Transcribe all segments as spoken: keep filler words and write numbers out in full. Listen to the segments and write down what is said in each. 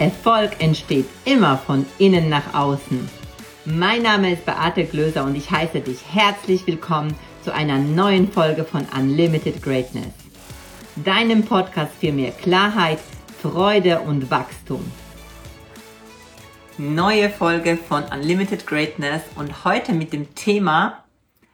Erfolg entsteht immer von innen nach außen. Mein Name ist Beate Glöser und ich heiße dich herzlich willkommen zu einer neuen Folge von Unlimited Greatness, deinem Podcast für mehr Klarheit, Freude und Wachstum. Neue Folge von Unlimited Greatness und heute mit dem Thema,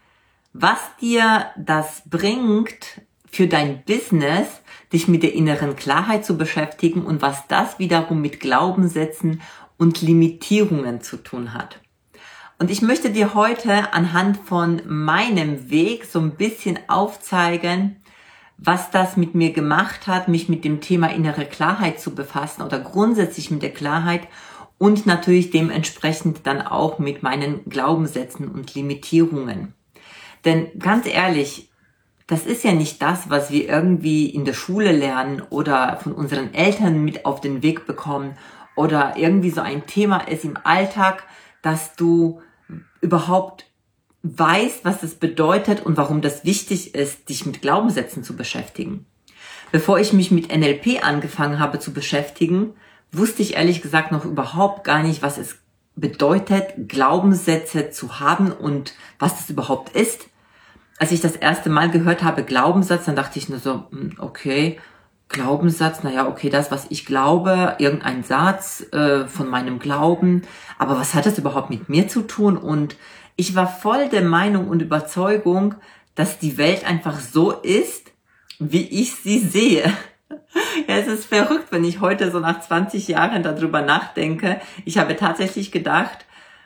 was dir das bringt für dein Business, dich mit der inneren Klarheit zu beschäftigen und was das wiederum mit Glaubenssätzen und Limitierungen zu tun hat. Und ich möchte dir heute anhand von meinem Weg so ein bisschen aufzeigen, was das mit mir gemacht hat, mich mit dem Thema innere Klarheit zu befassen oder grundsätzlich mit der Klarheit und natürlich dementsprechend dann auch mit meinen Glaubenssätzen und Limitierungen. Denn ganz ehrlich, das ist ja nicht das, was wir irgendwie in der Schule lernen oder von unseren Eltern mit auf den Weg bekommen oder irgendwie so ein Thema ist im Alltag, dass du überhaupt weißt, was es bedeutet und warum das wichtig ist, dich mit Glaubenssätzen zu beschäftigen. Bevor ich mich mit N L P angefangen habe zu beschäftigen, wusste ich ehrlich gesagt noch überhaupt gar nicht, was es bedeutet, Glaubenssätze zu haben und was das überhaupt ist. Als ich das erste Mal gehört habe, Glaubenssatz, dann dachte ich nur so, okay, Glaubenssatz, naja, okay, das, was ich glaube, irgendein Satz äh, von meinem Glauben, aber was hat das überhaupt mit mir zu tun? Und ich war voll der Meinung und Überzeugung, dass die Welt einfach so ist, wie ich sie sehe. Ja, es ist verrückt, wenn ich heute so nach zwanzig Jahren darüber nachdenke. Ich habe tatsächlich gedacht,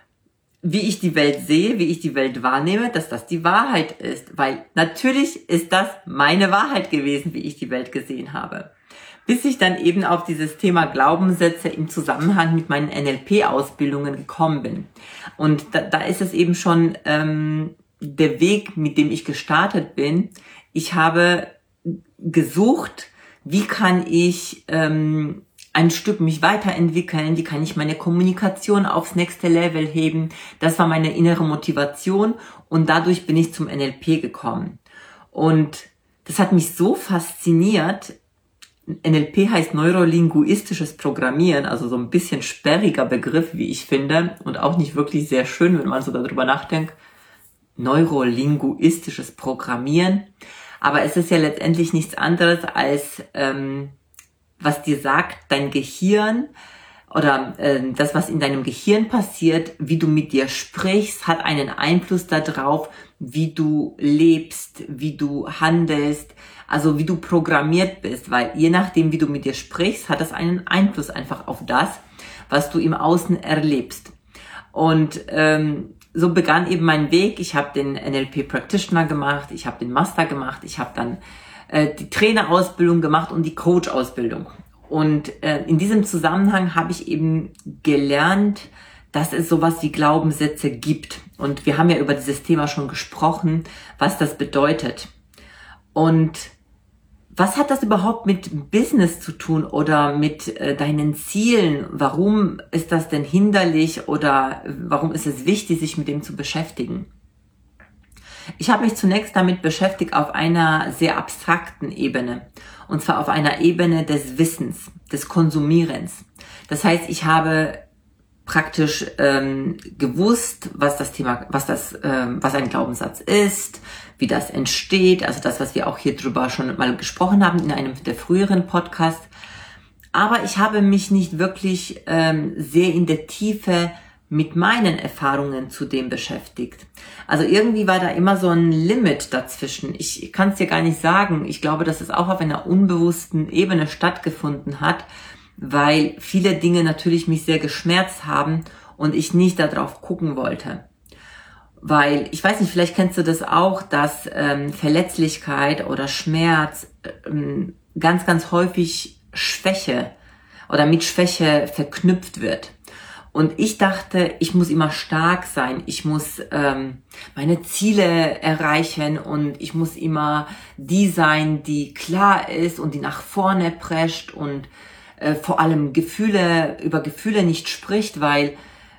wie ich die Welt sehe, wie ich die Welt wahrnehme, dass das die Wahrheit ist. Weil natürlich ist das meine Wahrheit gewesen, wie ich die Welt gesehen habe. Bis ich dann eben auf dieses Thema Glaubenssätze im Zusammenhang mit meinen N L P-Ausbildungen gekommen bin. Und da, da ist es eben schon ähm, der Weg, mit dem ich gestartet bin. Ich habe gesucht, wie kann ich ähm, ein Stück mich weiterentwickeln, wie kann ich meine Kommunikation aufs nächste Level heben. Das war meine innere Motivation und dadurch bin ich zum N L P gekommen. Und das hat mich so fasziniert. N L P heißt neurolinguistisches Programmieren, also so ein bisschen sperriger Begriff, wie ich finde, und auch nicht wirklich sehr schön, wenn man so darüber nachdenkt. Neurolinguistisches Programmieren. Aber es ist ja letztendlich nichts anderes als ähm, was dir sagt, dein Gehirn oder äh, das, was in deinem Gehirn passiert, wie du mit dir sprichst, hat einen Einfluss darauf, wie du lebst, wie du handelst, also wie du programmiert bist, weil je nachdem, wie du mit dir sprichst, hat das einen Einfluss einfach auf das, was du im Außen erlebst. Und ähm, so begann eben mein Weg. Ich habe den N L P Practitioner gemacht, ich habe den Master gemacht, ich habe dann die Trainerausbildung gemacht und die Coach-Ausbildung. Und äh, in diesem Zusammenhang habe ich eben gelernt, dass es sowas wie Glaubenssätze gibt. Und wir haben ja über dieses Thema schon gesprochen, was das bedeutet. Und was hat das überhaupt mit Business zu tun oder mit äh, deinen Zielen? Warum ist das denn hinderlich oder warum ist es wichtig, sich mit dem zu beschäftigen? Ich habe mich zunächst damit beschäftigt auf einer sehr abstrakten Ebene, und zwar auf einer Ebene des Wissens, des Konsumierens. Das heißt, ich habe praktisch ähm, gewusst, was das Thema, was das, ähm, was ein Glaubenssatz ist, wie das entsteht, also das, was wir auch hier drüber schon mal gesprochen haben in einem der früheren Podcasts. Aber ich habe mich nicht wirklich ähm, sehr in der Tiefe mit meinen Erfahrungen zu dem beschäftigt. Also irgendwie war da immer so ein Limit dazwischen. Ich kann es dir gar nicht sagen. Ich glaube, dass es auch auf einer unbewussten Ebene stattgefunden hat, weil viele Dinge natürlich mich sehr geschmerzt haben und ich nicht darauf gucken wollte. Weil, ich weiß nicht, vielleicht kennst du das auch, dass ähm, Verletzlichkeit oder Schmerz ähm, ganz, ganz häufig Schwäche oder mit Schwäche verknüpft wird. Und ich dachte, ich muss immer stark sein, ich muss ähm, meine Ziele erreichen und ich muss immer die sein, die klar ist und die nach vorne prescht und äh, vor allem Gefühle über Gefühle nicht spricht, weil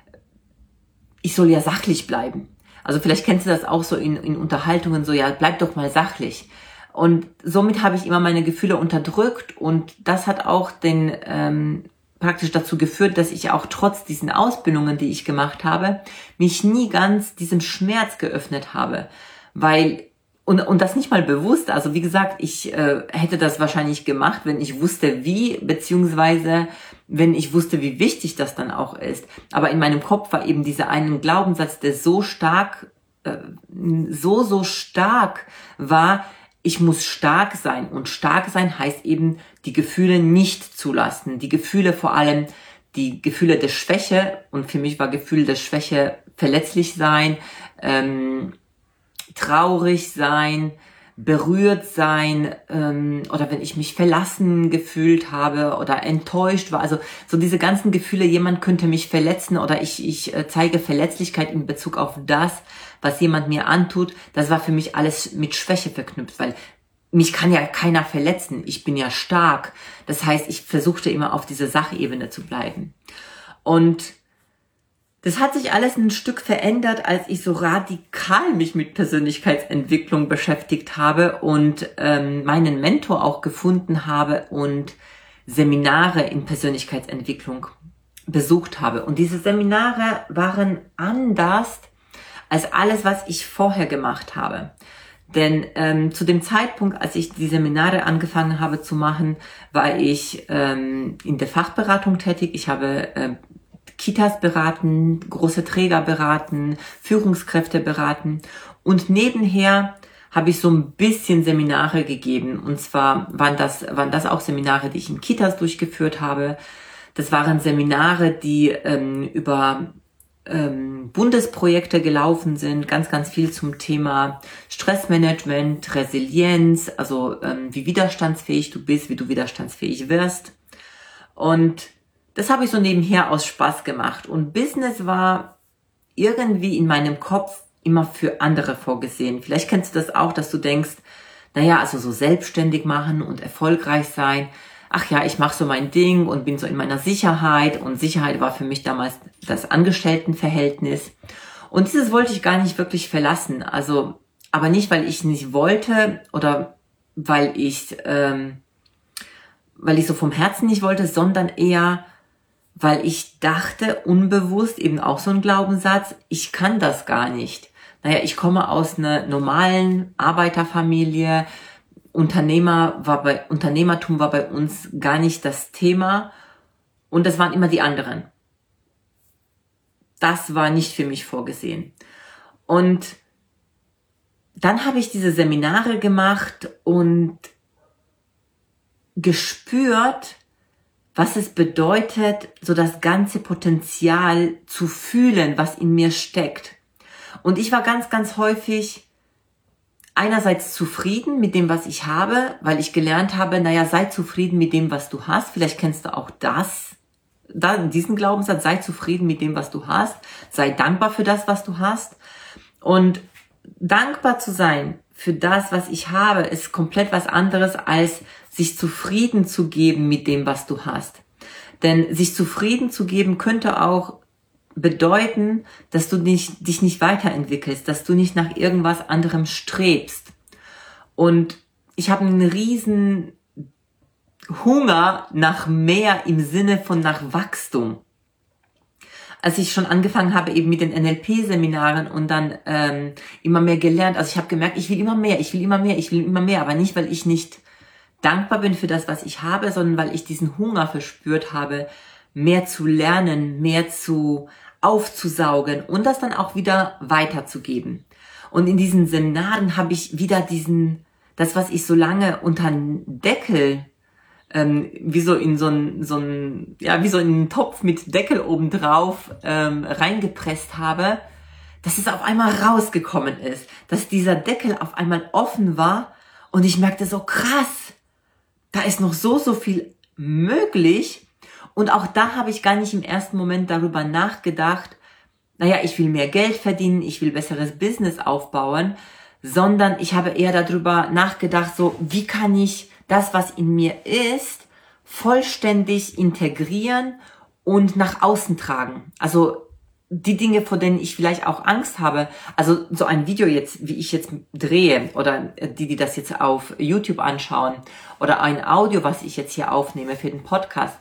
ich soll ja sachlich bleiben. Also vielleicht kennst du das auch so in, in Unterhaltungen, so ja, bleib doch mal sachlich. Und somit habe ich immer meine Gefühle unterdrückt und das hat auch den ähm, praktisch dazu geführt, dass ich auch trotz diesen Ausbildungen, die ich gemacht habe, mich nie ganz diesem Schmerz geöffnet habe, weil und und das nicht mal bewusst. Also wie gesagt, ich äh, hätte das wahrscheinlich gemacht, wenn ich wusste wie, beziehungsweise wenn ich wusste, wie wichtig das dann auch ist. Aber in meinem Kopf war eben dieser einen Glaubenssatz, der so stark, äh, so so stark war. Ich muss stark sein, und stark sein heißt eben, die Gefühle nicht zulassen. Die Gefühle, vor allem die Gefühle der Schwäche, und für mich war Gefühl der Schwäche verletzlich sein, ähm, traurig sein, berührt sein, ähm, oder wenn ich mich verlassen gefühlt habe oder enttäuscht war. Also so diese ganzen Gefühle, jemand könnte mich verletzen oder ich, ich äh, zeige Verletzlichkeit in Bezug auf das, was jemand mir antut. Das war für mich alles mit Schwäche verknüpft, weil mich kann ja keiner verletzen. Ich bin ja stark. Das heißt, ich versuchte immer auf dieser Sachebene zu bleiben. Und das hat sich alles ein Stück verändert, als ich so radikal mich mit Persönlichkeitsentwicklung beschäftigt habe und ähm, meinen Mentor auch gefunden habe und Seminare in Persönlichkeitsentwicklung besucht habe. Und diese Seminare waren anders als alles, was ich vorher gemacht habe. Denn ähm, zu dem Zeitpunkt, als ich die Seminare angefangen habe zu machen, war ich ähm, in der Fachberatung tätig. Ich habe äh, Kitas beraten, große Träger beraten, Führungskräfte beraten, und nebenher habe ich so ein bisschen Seminare gegeben. Und zwar waren das, waren das auch Seminare, die ich in Kitas durchgeführt habe. Das waren Seminare, die ähm, über ähm, Bundesprojekte gelaufen sind, ganz, ganz viel zum Thema Stressmanagement, Resilienz, also ähm, wie widerstandsfähig du bist, wie du widerstandsfähig wirst. Und das habe ich so nebenher aus Spaß gemacht. Und Business war irgendwie in meinem Kopf immer für andere vorgesehen. Vielleicht kennst du das auch, dass du denkst, naja, also so selbstständig machen und erfolgreich sein. Ach ja, ich mache so mein Ding und bin so in meiner Sicherheit. Und Sicherheit war für mich damals das Angestelltenverhältnis. Und dieses wollte ich gar nicht wirklich verlassen. Also, aber nicht, weil ich nicht wollte oder weil ich, ähm, weil ich so vom Herzen nicht wollte, sondern eher, weil ich dachte, unbewusst, eben auch so ein Glaubenssatz, ich kann das gar nicht. Naja, ich komme aus einer normalen Arbeiterfamilie, Unternehmer war bei, Unternehmertum war bei uns gar nicht das Thema, und das waren immer die anderen. Das war nicht für mich vorgesehen. Und dann habe ich diese Seminare gemacht und gespürt, was es bedeutet, so das ganze Potenzial zu fühlen, was in mir steckt. Und ich war ganz, ganz häufig einerseits zufrieden mit dem, was ich habe, weil ich gelernt habe, naja, sei zufrieden mit dem, was du hast. Vielleicht kennst du auch das, diesen Glaubenssatz, sei zufrieden mit dem, was du hast. Sei dankbar für das, was du hast. Und dankbar zu sein für das, was ich habe, ist komplett was anderes, als sich zufrieden zu geben mit dem, was du hast. Denn sich zufrieden zu geben könnte auch bedeuten, dass du nicht, dich nicht weiterentwickelst, dass du nicht nach irgendwas anderem strebst. Und ich habe einen riesen Hunger nach mehr im Sinne von nach Wachstum. Als ich schon angefangen habe eben mit den N L P-Seminaren und dann ähm, immer mehr gelernt, also ich habe gemerkt, ich will immer mehr, ich will immer mehr, ich will immer mehr, aber nicht, weil ich nicht dankbar bin für das, was ich habe, sondern weil ich diesen Hunger verspürt habe, mehr zu lernen, mehr zu aufzusaugen und das dann auch wieder weiterzugeben. Und in diesen Seminaren habe ich wieder diesen, das, was ich so lange unter den Deckel, ähm, wie so in so ein, so ein, ja, wie so in einen Topf mit Deckel obendrauf ähm, reingepresst habe, dass es auf einmal rausgekommen ist, dass dieser Deckel auf einmal offen war und ich merkte so, krass, da ist noch so, so viel möglich. Und auch da habe ich gar nicht im ersten Moment darüber nachgedacht, naja, ich will mehr Geld verdienen, ich will besseres Business aufbauen, sondern ich habe eher darüber nachgedacht, so, wie kann ich das, was in mir ist, vollständig integrieren und nach außen tragen. Also die Dinge, vor denen ich vielleicht auch Angst habe, also so ein Video jetzt, wie ich jetzt drehe, oder die, die das jetzt auf YouTube anschauen, oder ein Audio, was ich jetzt hier aufnehme für den Podcast,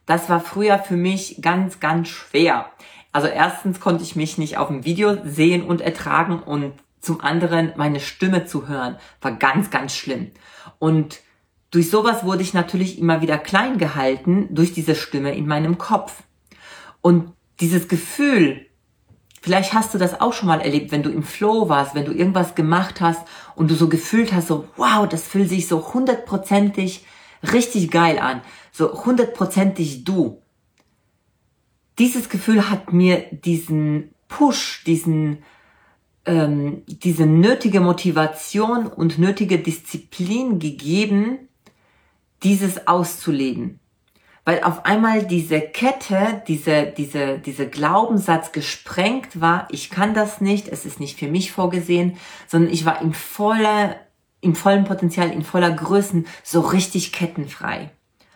das war früher für mich ganz, ganz schwer. Also erstens konnte ich mich nicht auf dem Video sehen und ertragen und zum anderen meine Stimme zu hören, war ganz, ganz schlimm. Und durch sowas wurde ich natürlich immer wieder klein gehalten, durch diese Stimme in meinem Kopf. Und dieses Gefühl, vielleicht hast du das auch schon mal erlebt, wenn du im Flow warst, wenn du irgendwas gemacht hast und du so gefühlt hast, so wow, das fühlt sich so hundertprozentig richtig geil an, so hundertprozentig du. Dieses Gefühl hat mir diesen Push, diesen, ähm, diese nötige Motivation und nötige Disziplin gegeben, dieses auszuleben. Weil auf einmal diese Kette, diese, diese, diese Glaubenssatz gesprengt war, ich kann das nicht, es ist nicht für mich vorgesehen, sondern ich war in voller, im vollen Potenzial, in voller Größen, so richtig kettenfrei.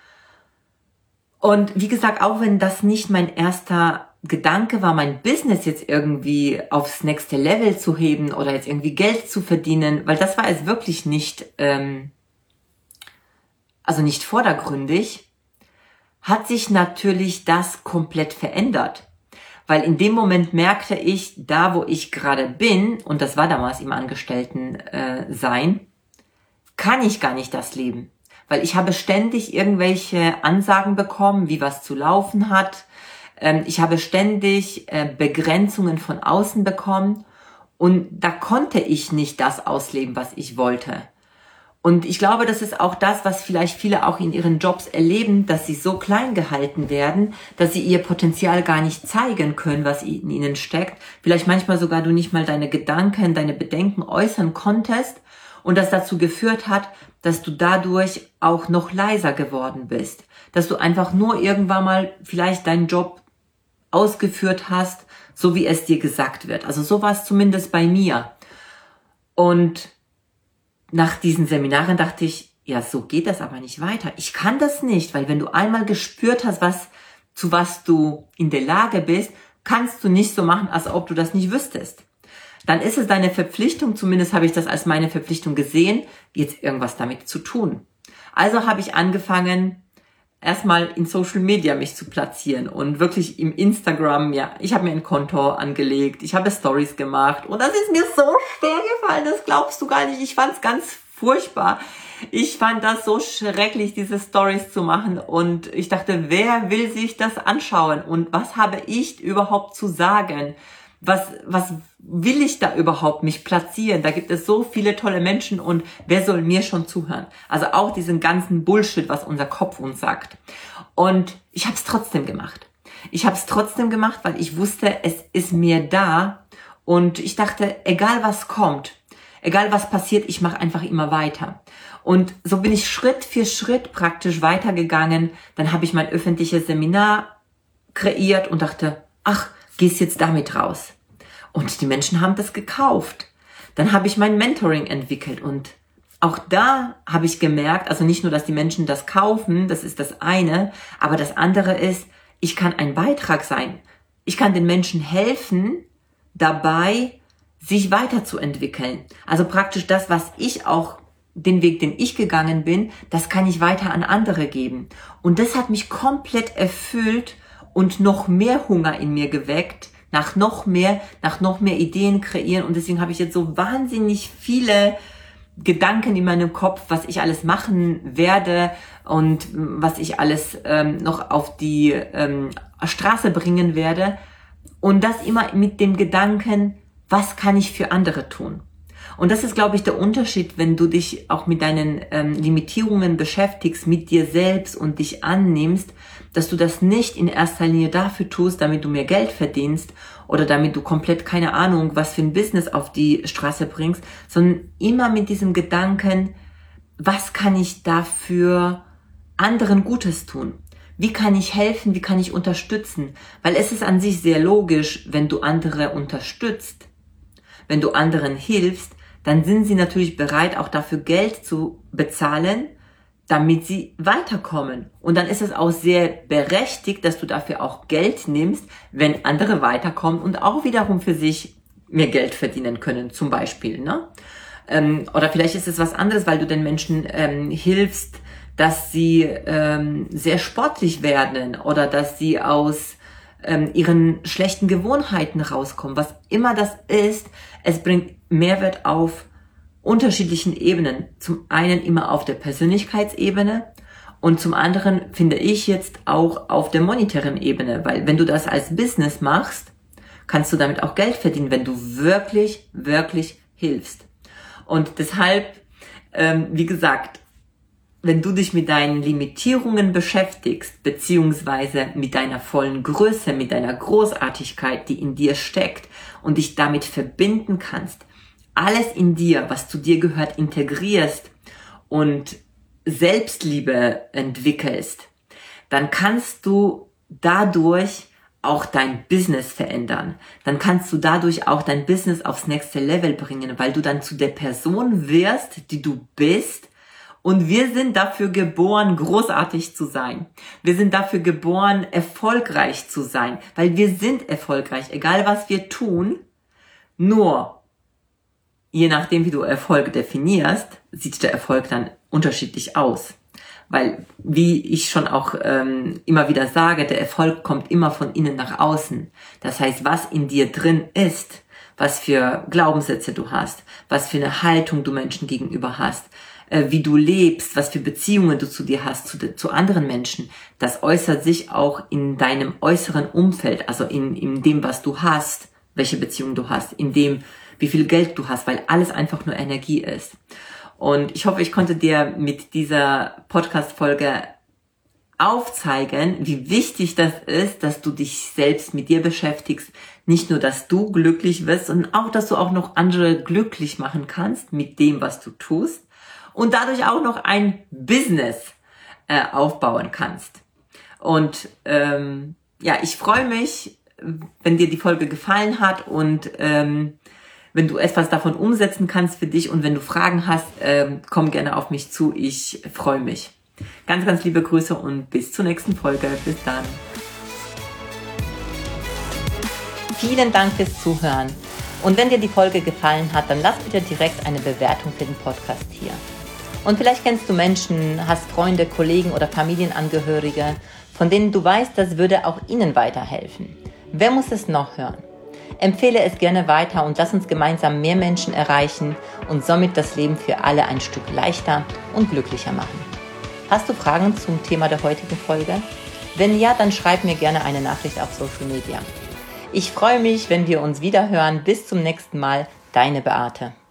Und wie gesagt, auch wenn das nicht mein erster Gedanke war, mein Business jetzt irgendwie aufs nächste Level zu heben oder jetzt irgendwie Geld zu verdienen, weil das war es wirklich nicht, ähm, also nicht vordergründig, hat sich natürlich das komplett verändert. Weil in dem Moment merkte ich, da wo ich gerade bin, und das war damals im Angestellten-Sein, kann ich gar nicht das leben. Weil ich habe ständig irgendwelche Ansagen bekommen, wie was zu laufen hat. Ähm, ich habe ständig äh, Begrenzungen von außen bekommen. Und da konnte ich nicht das ausleben, was ich wollte. Und ich glaube, das ist auch das, was vielleicht viele auch in ihren Jobs erleben, dass sie so klein gehalten werden, dass sie ihr Potenzial gar nicht zeigen können, was in ihnen steckt. Vielleicht manchmal sogar du nicht mal deine Gedanken, deine Bedenken äußern konntest und das dazu geführt hat, dass du dadurch auch noch leiser geworden bist. Dass du einfach nur irgendwann mal vielleicht deinen Job ausgeführt hast, so wie es dir gesagt wird. Also so war es zumindest bei mir. Und nach diesen Seminaren dachte ich, ja, so geht das aber nicht weiter. Ich kann das nicht, weil wenn du einmal gespürt hast, was, zu was du in der Lage bist, kannst du nicht so machen, als ob du das nicht wüsstest. Dann ist es deine Verpflichtung, zumindest habe ich das als meine Verpflichtung gesehen, jetzt irgendwas damit zu tun. Also habe ich angefangen, erstmal in Social Media mich zu platzieren und wirklich im Instagram, ja, ich habe mir ein Konto angelegt, ich habe Stories gemacht und das ist mir so schwer gefallen, das glaubst du gar nicht, ich fand es ganz furchtbar. Ich fand das so schrecklich, diese Stories zu machen und ich dachte, wer will sich das anschauen und was habe ich überhaupt zu sagen? Was, was will ich da überhaupt mich platzieren? Da gibt es so viele tolle Menschen und wer soll mir schon zuhören? Also auch diesen ganzen Bullshit, was unser Kopf uns sagt. Und ich habe es trotzdem gemacht. Ich habe es trotzdem gemacht, weil ich wusste, es ist mir da und ich dachte, egal was kommt, egal was passiert, ich mache einfach immer weiter. Und so bin ich Schritt für Schritt praktisch weitergegangen. Dann habe ich mein öffentliches Seminar kreiert und dachte, ach, gehst jetzt damit raus. Und die Menschen haben das gekauft. Dann habe ich mein Mentoring entwickelt und auch da habe ich gemerkt, also nicht nur, dass die Menschen das kaufen, das ist das eine, aber das andere ist, ich kann ein Beitrag sein. Ich kann den Menschen helfen, dabei sich weiterzuentwickeln. Also praktisch das, was ich auch, den Weg, den ich gegangen bin, das kann ich weiter an andere geben. Und das hat mich komplett erfüllt und noch mehr Hunger in mir geweckt, nach noch mehr, nach noch mehr Ideen kreieren. Und deswegen habe ich jetzt so wahnsinnig viele Gedanken in meinem Kopf, was ich alles machen werde und was ich alles ähm, noch auf die ähm, Straße bringen werde. Und das immer mit dem Gedanken, was kann ich für andere tun? Und das ist, glaube ich, der Unterschied, wenn du dich auch mit deinen ähm, Limitierungen beschäftigst, mit dir selbst und dich annimmst, dass du das nicht in erster Linie dafür tust, damit du mehr Geld verdienst oder damit du komplett keine Ahnung, was für ein Business auf die Straße bringst, sondern immer mit diesem Gedanken, was kann ich dafür anderen Gutes tun? Wie kann ich helfen? Wie kann ich unterstützen? Weil es ist an sich sehr logisch, wenn du andere unterstützt, wenn du anderen hilfst, dann sind sie natürlich bereit, auch dafür Geld zu bezahlen, damit sie weiterkommen. Und dann ist es auch sehr berechtigt, dass du dafür auch Geld nimmst, wenn andere weiterkommen und auch wiederum für sich mehr Geld verdienen können, zum Beispiel, ne? Ähm, oder vielleicht ist es was anderes, weil du den Menschen ähm, hilfst, dass sie ähm, sehr sportlich werden oder dass sie aus ähm, ihren schlechten Gewohnheiten rauskommen. Was immer das ist, es bringt Mehrwert auf unterschiedlichen Ebenen. Zum einen immer auf der Persönlichkeitsebene und zum anderen finde ich jetzt auch auf der monetären Ebene, weil wenn du das als Business machst, kannst du damit auch Geld verdienen, wenn du wirklich, wirklich hilfst. Und deshalb, ähm, wie gesagt, wenn du dich mit deinen Limitierungen beschäftigst, beziehungsweise mit deiner vollen Größe, mit deiner Großartigkeit, die in dir steckt und dich damit verbinden kannst, alles in dir, was zu dir gehört, integrierst und Selbstliebe entwickelst, dann kannst du dadurch auch dein Business verändern. Dann kannst du dadurch auch dein Business aufs nächste Level bringen, weil du dann zu der Person wirst, die du bist. Und wir sind dafür geboren, großartig zu sein. Wir sind dafür geboren, erfolgreich zu sein, weil wir sind erfolgreich, egal was wir tun. Nur, je nachdem, wie du Erfolg definierst, sieht der Erfolg dann unterschiedlich aus. Weil, wie ich schon auch ähm, immer wieder sage, der Erfolg kommt immer von innen nach außen. Das heißt, was in dir drin ist, was für Glaubenssätze du hast, was für eine Haltung du Menschen gegenüber hast, äh, wie du lebst, was für Beziehungen du zu dir hast, zu, zu anderen Menschen, das äußert sich auch in deinem äußeren Umfeld, also in, in dem, was du hast, welche Beziehung du hast, in dem, wie viel Geld du hast, weil alles einfach nur Energie ist. Und ich hoffe, ich konnte dir mit dieser Podcast-Folge aufzeigen, wie wichtig das ist, dass du dich selbst mit dir beschäftigst. Nicht nur, dass du glücklich wirst, sondern auch, dass du auch noch andere glücklich machen kannst mit dem, was du tust. Und dadurch auch noch ein Business äh, aufbauen kannst. Und ähm, ja, ich freue mich, wenn dir die Folge gefallen hat und ähm, wenn du etwas davon umsetzen kannst für dich und wenn du Fragen hast, ähm, komm gerne auf mich zu. Ich freue mich. Ganz, ganz liebe Grüße und bis zur nächsten Folge. Bis dann. Vielen Dank fürs Zuhören. Und wenn dir die Folge gefallen hat, dann lass bitte direkt eine Bewertung für den Podcast hier. Und vielleicht kennst du Menschen, hast Freunde, Kollegen oder Familienangehörige, von denen du weißt, das würde auch ihnen weiterhelfen. Wer muss es noch hören? Empfehle es gerne weiter und lass uns gemeinsam mehr Menschen erreichen und somit das Leben für alle ein Stück leichter und glücklicher machen. Hast du Fragen zum Thema der heutigen Folge? Wenn ja, dann schreib mir gerne eine Nachricht auf Social Media. Ich freue mich, wenn wir uns wieder hören. Bis zum nächsten Mal, deine Beate.